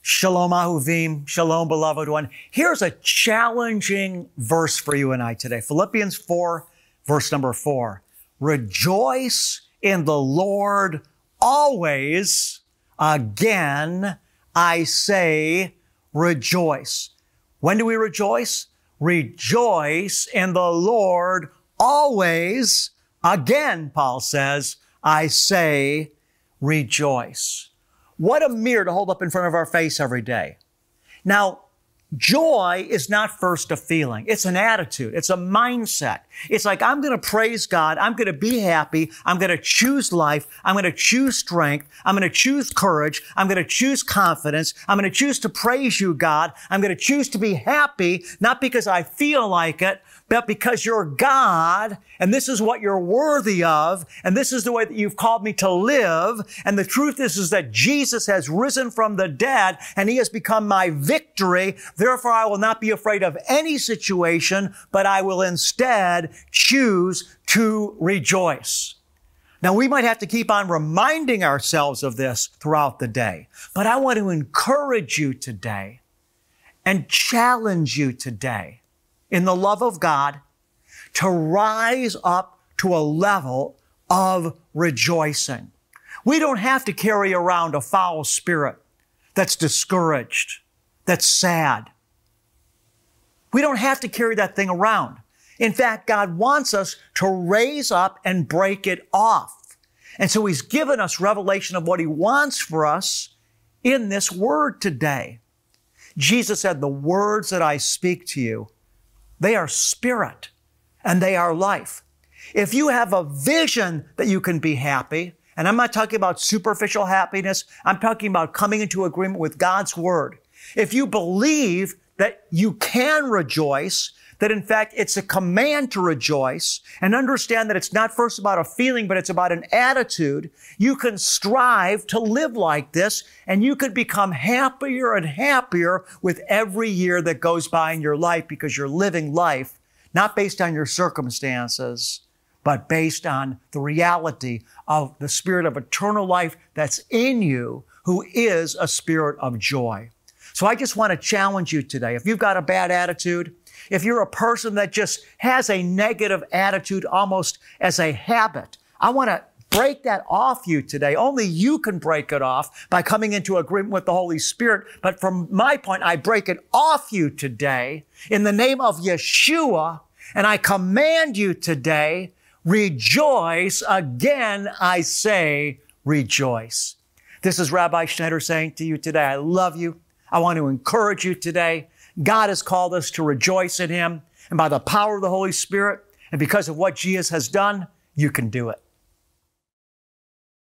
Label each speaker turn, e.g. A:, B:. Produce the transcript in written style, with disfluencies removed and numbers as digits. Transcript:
A: Shalom Ahuvim, Shalom beloved one. Here's a challenging verse for you and I today. Philippians 4, verse number 4. Rejoice in the Lord always. Again, I say rejoice. When do we rejoice? Rejoice in the Lord always. Again, Paul says, I say rejoice. What a mirror to hold up in front of our face every day. Now, joy is not first a feeling. It's an attitude. It's a mindset. It's like, I'm going to praise God. I'm going to be happy. I'm going to choose life. I'm going to choose strength. I'm going to choose courage. I'm going to choose confidence. I'm going to choose to praise you, God. I'm going to choose to be happy, not because I feel like it, but because you're God, and this is what you're worthy of, and this is the way that you've called me to live. And the truth is that Jesus has risen from the dead, and He has become my victory. Therefore, I will not be afraid of any situation, but I will instead choose to rejoice. Now, we might have to keep on reminding ourselves of this throughout the day, but I want to encourage you today and challenge you today in the love of God to rise up to a level of rejoicing. We don't have to carry around a foul spirit that's discouraged, that's sad. We don't have to carry that thing around. In fact, God wants us to raise up and break it off. And so He's given us revelation of what He wants for us in this word today. Jesus said, the words that I speak to you, they are spirit and they are life. If you have a vision that you can be happy, and I'm not talking about superficial happiness, I'm talking about coming into agreement with God's word. If you believe that you can rejoice, that in fact it's a command to rejoice, and understand that it's not first about a feeling, but it's about an attitude, you can strive to live like this, and you could become happier and happier with every year that goes by in your life, because you're living life not based on your circumstances, but based on the reality of the Spirit of eternal life that's in you, who is a spirit of joy. So I just want to challenge you today. If you've got a bad attitude, if you're a person that just has a negative attitude almost as a habit, I want to break that off you today. Only you can break it off by coming into agreement with the Holy Spirit. But from my point, I break it off you today in the name of Yeshua. And I command you today, rejoice. Again, I say rejoice. This is Rabbi Schneider saying to you today, I love you. I want to encourage you today. God has called us to rejoice in Him. And by the power of the Holy Spirit, and because of what Jesus has done, you can do it.